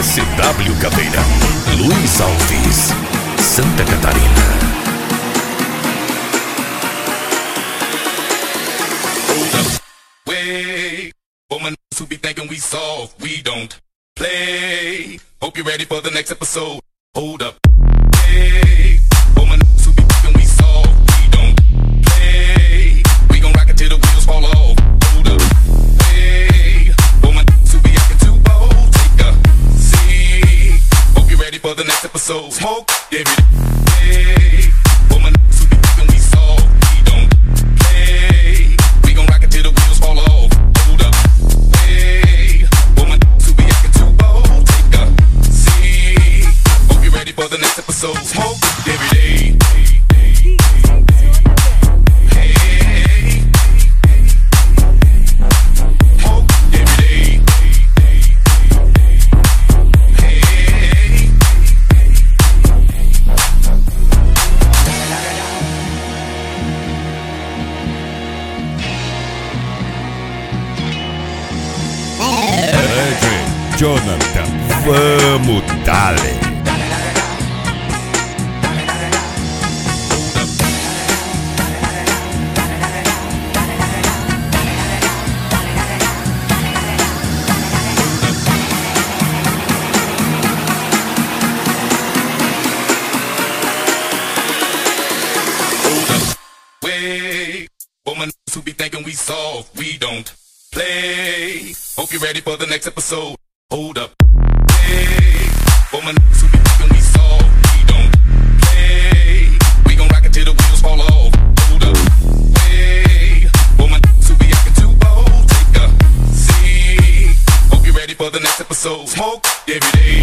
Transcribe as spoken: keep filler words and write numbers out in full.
S W Caveira, Luiz Alves, Santa Catarina. Way, woman who be thinking we soft, we don't play. Hope you're ready for the next episode. Hold up. Hey, woman who be thinking we soft, we don't play. We gon' rock it till the wheels fall off. Hold up. Hey, woman who be acting too bold, take a seat. Hope you're ready for the next episode. Smoke, give it. Hey, woman who be thinking we soft, we don't play. We gon' rock it till the wheels fall off. Hold up. Hey, woman who be acting too bold, take a seat. Hope you're ready for the next episode. Smoke every day. Hey, smoke every day. Hey. Greg, Jonathan, vamos dale. Way, woman who be thinking we soft, we don't play. Hope you're ready for the next episode. Hold up. Hey, woman who be thinking we soft, we don't play. We gon' rock it till the wheels fall off. Hold up. Hey, woman who be acting too bold, take a seat. Hope you're ready for the next episode. Smoke every day.